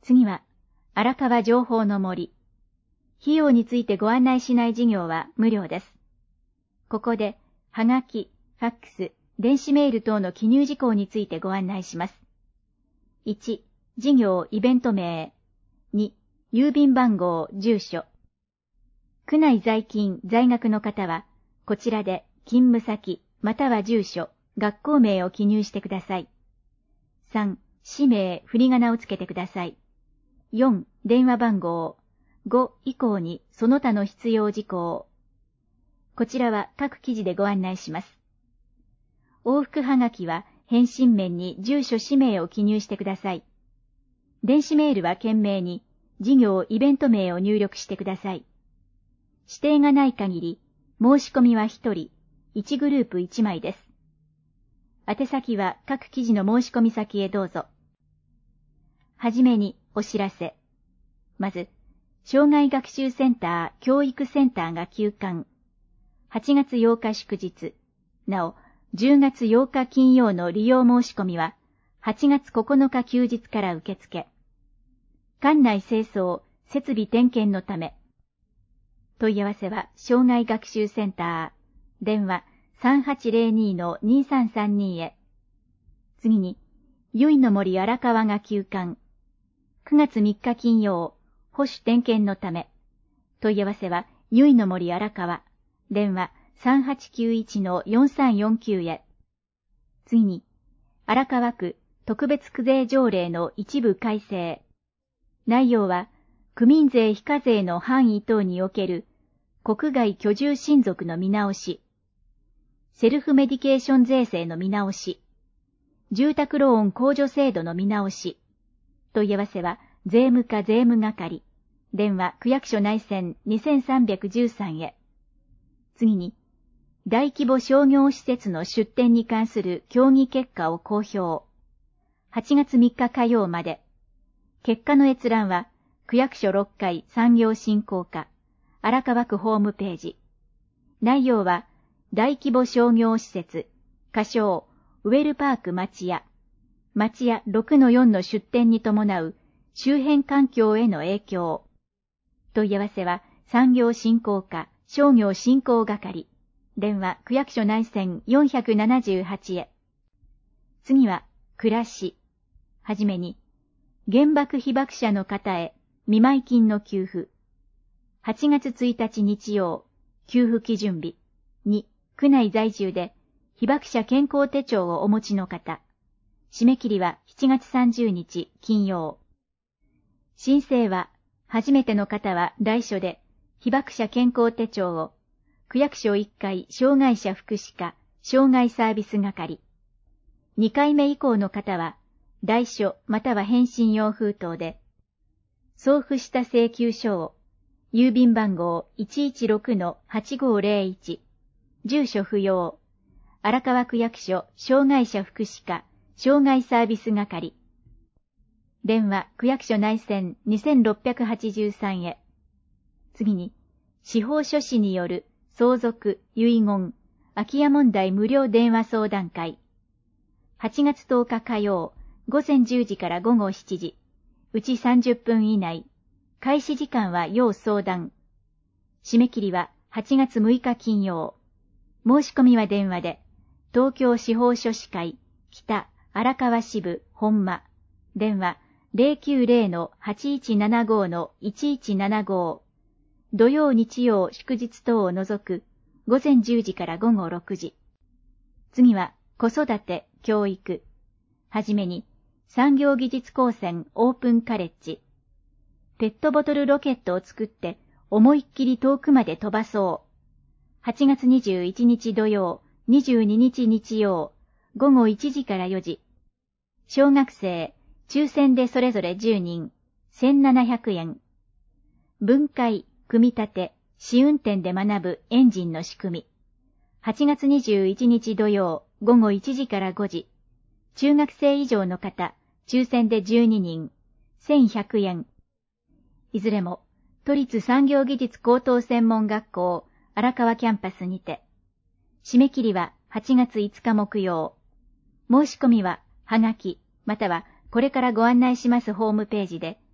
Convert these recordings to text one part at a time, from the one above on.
次は、荒川情報の森。費用についてご案内しない事業は無料です。ここで、はがき、ファックス、電子メール等の記入事項についてご案内します。1、事業イベント名。2、郵便番号、住所。区内在勤、在学の方は、こちらで勤務先、または住所、学校名を記入してください。3、氏名、振り仮名をつけてください。4、電話番号。5以降にその他の必要事項。こちらは各記事でご案内します。往復はがきは返信面に住所氏名を記入してください。電子メールは件名に事業イベント名を入力してください。指定がない限り申し込みは1人、1グループ1枚です。宛先は各記事の申し込み先へどうぞ。はじめにお知らせ。まず、障害学習センター教育センターが休館。8月8日祝日。なお、10月8日金曜の利用申し込みは、8月9日休日から受付。館内清掃、設備点検のため。問い合わせは、障害学習センター。電話 3802-2332 へ。次に、由比の森荒川が休館。9月3日金曜、保守点検のため。問い合わせは、由比の森荒川。電話 3891-4349 へ。次に、荒川区特別区税条例の一部改正。内容は、区民税非課税の範囲等における国外居住親族の見直し、セルフメディケーション税制の見直し、住宅ローン控除制度の見直し。問い合わせは、税務課税務係。電話区役所内線2313へ。次に、大規模商業施設の出店に関する協議結果を公表。8月3日火曜まで。結果の閲覧は、区役所6階産業振興課、荒川区ホームページ。内容は、大規模商業施設、仮称、ウェルパーク町屋、町屋 6-4 の出店に伴う周辺環境への影響。問い合わせは、産業振興課、商業振興係。電話区役所内線478へ。次は、暮らし。はじめに、原爆被爆者の方へ見舞金の給付。8月1日日曜、給付基準日。2、区内在住で被爆者健康手帳をお持ちの方。締め切りは7月30日金曜。申請は、初めての方は来所で被爆者健康手帳を区役所1階障害者福祉課障害サービス係。2回目以降の方は、来所または返信用封筒で、送付した請求書を、郵便番号 116-8501、住所不要、荒川区役所障害者福祉課障害サービス係。電話区役所内線2683へ。次に、司法書士による相続、遺言、空き家問題無料電話相談会。8月10日火曜、午前10時から午後7時、うち30分以内。開始時間は要相談。締め切りは8月6日金曜。申し込みは電話で、東京司法書士会、北荒川支部本間。電話 090-8175-1175。土曜日曜祝日等を除く午前10時から午後6時。次は子育て、教育。はじめに産業技術高専オープンカレッジ。ペットボトルロケットを作って思いっきり遠くまで飛ばそう。8月21日土曜、22日日曜、午後1時から4時。小学生、抽選でそれぞれ10人、1700円。分解、組み立て、試運転で学ぶエンジンの仕組み。8月21日土曜、午後1時から5時。中学生以上の方、抽選で12人、1100円。いずれも、都立産業技術高等専門学校、荒川キャンパスにて。締め切りは8月5日木曜。申し込みは、はがき、またはこれからご案内しますホームページで、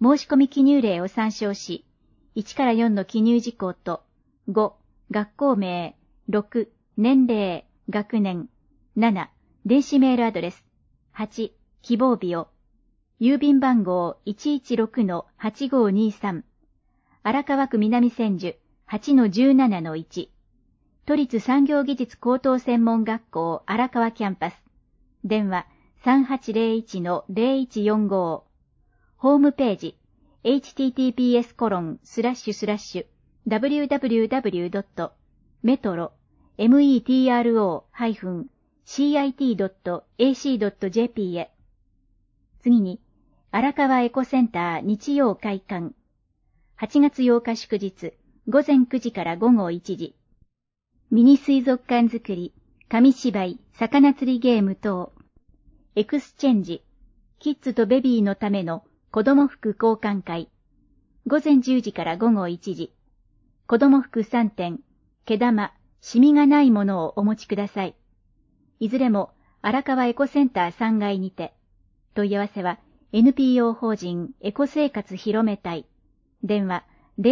申し込み記入例を参照し、1から4の記入事項と、5、学校名、6、年齢、学年、7、電子メールアドレス、8、希望日を、郵便番号 116-8523、荒川区南千住 8-17-1、都立産業技術高等専門学校荒川キャンパス、電話 3801-0145、ホームページ、https://www.metro-cit.ac.jp へ。次に、荒川エコセンター日曜開館。8月8日祝日、午前9時から午後1時。ミニ水族館作り、紙芝居、魚釣りゲーム等。エクスチェンジ、キッズとベビーのための子供服交換会。午前10時から午後1時。子供服3点、毛玉、シミがないものをお持ちください。いずれも荒川エコセンター3階にて。問い合わせは NPO 法人エコ生活広め隊。電話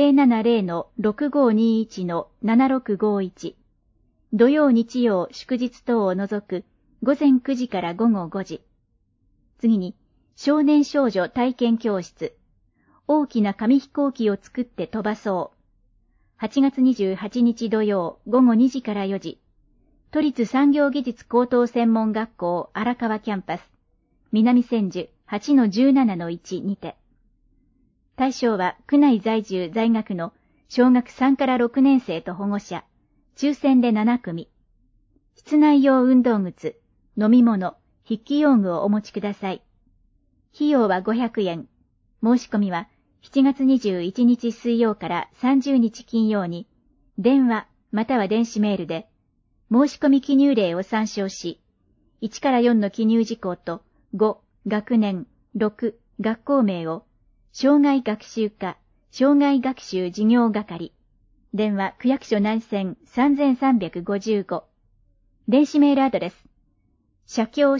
070-6521-7651。土曜日曜祝日等を除く午前9時から午後5時。次に、少年少女体験教室。大きな紙飛行機を作って飛ばそう。8月28日土曜午後2時から4時。都立産業技術高等専門学校荒川キャンパス。南千住 8-17-1 にて。対象は区内在住在学の小学3から6年生と保護者。抽選で7組。室内用運動靴、飲み物、筆記用具をお持ちください。費用は500円。申し込みは7月21日水曜から30日金曜に、電話または電子メールで、申し込み記入例を参照し、1から4の記入事項と5、学年、6、学校名を、障害学習課、障害学習事業係、電話区役所内線3355、電子メールアドレス、社協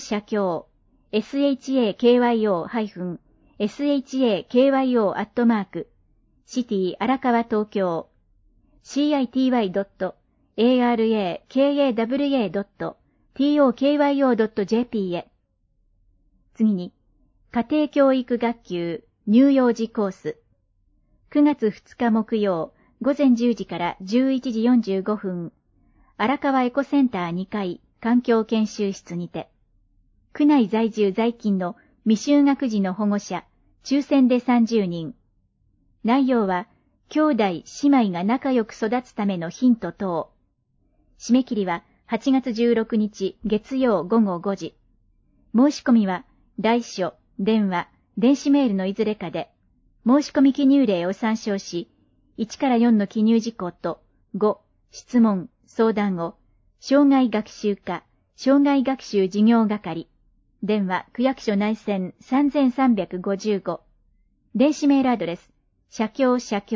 shakyo-shakyo@荒川東京 city-arakawa.tokyo.tokyo.jp へ。次に、家庭教育学級乳幼児コース。9月2日木曜、午前10時から11時45分、荒川エコセンター2階環境研修室にて、区内在住在勤の未就学児の保護者、抽選で30人。内容は、兄弟、姉妹が仲良く育つためのヒント等。締め切りは8月16日月曜午後5時。申し込みは、来書、電話、電子メールのいずれかで、申し込み記入例を参照し、1から4の記入事項と5、質問、相談を、障害学習課、障害学習事業係、電話区役所内線3355、電子メールアドレス、社協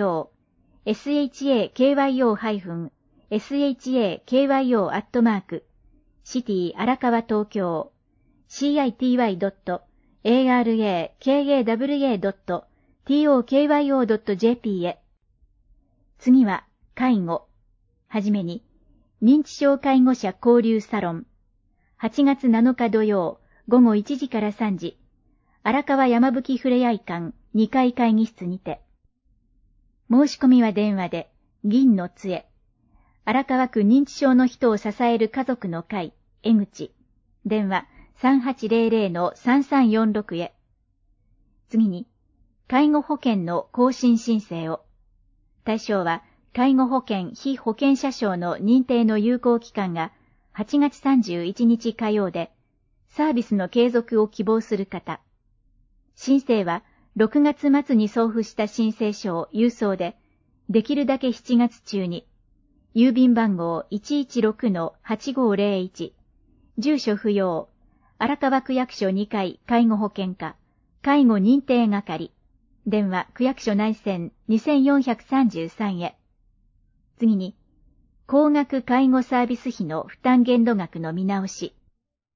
shakyo-shakyo@荒川東京 city-arakawa.tokyo.jp へ。次は、介護。はじめに、認知症介護者交流サロン。8月7日土曜、午後1時から3時。荒川山吹ふれあい館2階会議室にて。申し込みは電話で、銀の杖。荒川区認知症の人を支える家族の会、江口。電話3800-3346へ。次に、介護保険の更新申請を。対象は、介護保険被保険者証の認定の有効期間が8月31日火曜で、サービスの継続を希望する方。申請は6月末に送付した申請書を郵送で、できるだけ7月中に、郵便番号 116-8501、住所不要、荒川区役所2階介護保険課、介護認定係、電話区役所内線2433へ。次に、高額介護サービス費の負担限度額の見直し。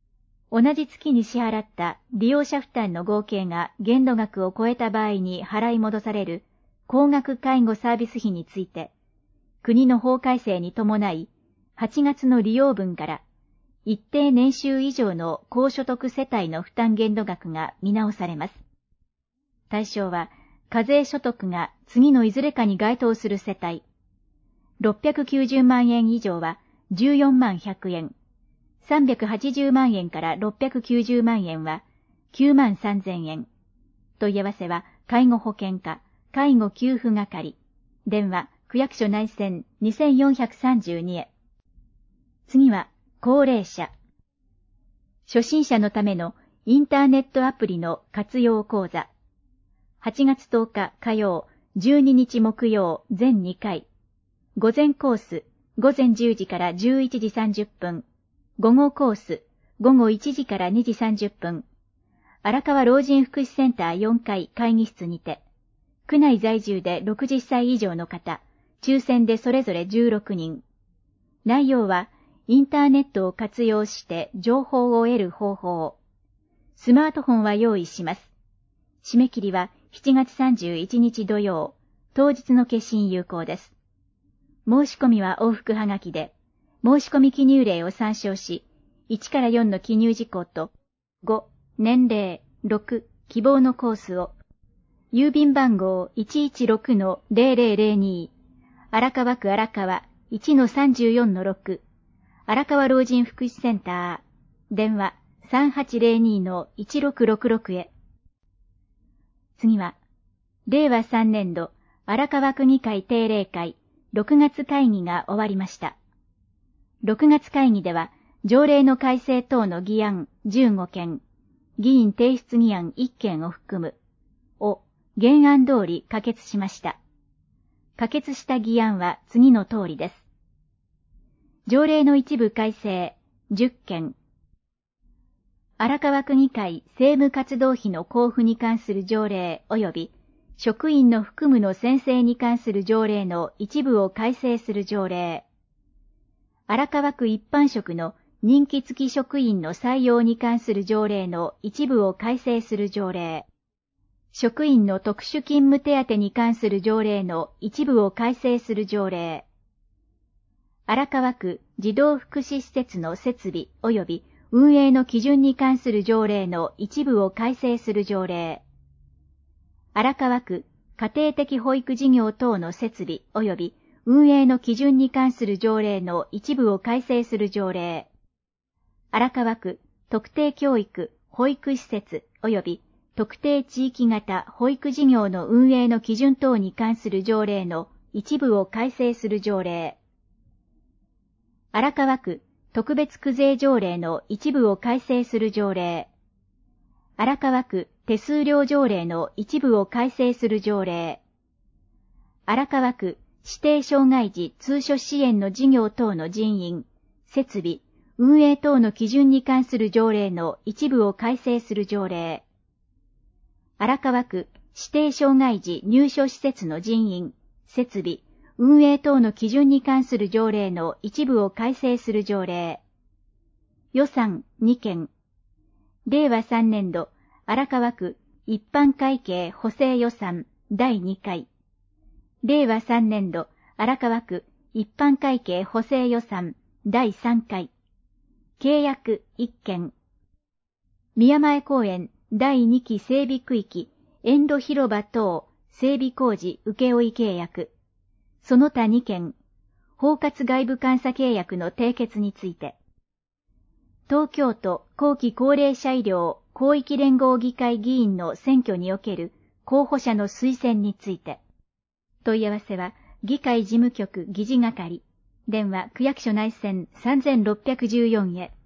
同じ月に支払った利用者負担の合計が限度額を超えた場合に払い戻される高額介護サービス費について、国の法改正に伴い、8月の利用分から一定年収以上の高所得世帯の負担限度額が見直されます。対象は、課税所得が次のいずれかに該当する世帯。690万円以上は14万100円。380万円から690万円は9万3000円。問い合わせは、介護保険課、介護給付係。電話、区役所内線2432へ。次は、高齢者。初心者のためのインターネットアプリの活用講座。8月10日火曜、12日木曜全2回。午前コース、午前10時から11時30分。午後コース、午後1時から2時30分。荒川老人福祉センター4階会議室にて。区内在住で60歳以上の方、抽選でそれぞれ16人。内容は、インターネットを活用して情報を得る方法。スマートフォンは用意します。締め切りは7月31日土曜、当日の消印有効です。申し込みは往復はがきで、申し込み記入例を参照し、1から4の記入事項と、5、年齢、6、希望のコースを、郵便番号 116-0002、荒川区荒川 1-34-6、荒川老人福祉センター、電話 3802-1666 へ。次は、令和3年度荒川区議会定例会6月会議が終わりました。6月会議では、条例の改正等の議案15件、議員提出議案1件を含む、を原案通り可決しました。可決した議案は次の通りです。条例の一部改正10件。荒川区議会政務活動費の交付に関する条例及び職員の服務の宣誓に関する条例の一部を改正する条例。荒川区一般職の任期付き職員の採用に関する条例の一部を改正する条例。職員の特殊勤務手当に関する条例の一部を改正する条例。荒川区児童福祉施設の設備及び運営の基準に関する条例の一部を改正する条例。荒川区家庭的保育事業等の設備及び運営の基準に関する条例の一部を改正する条例。荒川区特定教育保育施設及び特定地域型保育事業の運営の基準等に関する条例の一部を改正する条例。荒川区特別区税条例の一部を改正する条例。荒川区手数料条例の一部を改正する条例。荒川区指定障害児通所支援の事業等の人員、設備、運営等の基準に関する条例の一部を改正する条例。荒川区指定障害児入所施設の人員、設備、運営等の基準に関する条例の一部を改正する条例。予算2件。令和3年度荒川区一般会計補正予算第2回。令和3年度荒川区一般会計補正予算第3回。契約1件。宮前公園第2期整備区域沿路広場等整備工事請負契約。その他2件。包括外部監査契約の締結について。東京都後期高齢者医療広域連合議会議員の選挙における候補者の推薦について。問い合わせは議会事務局議事係。電話区役所内線3614へ。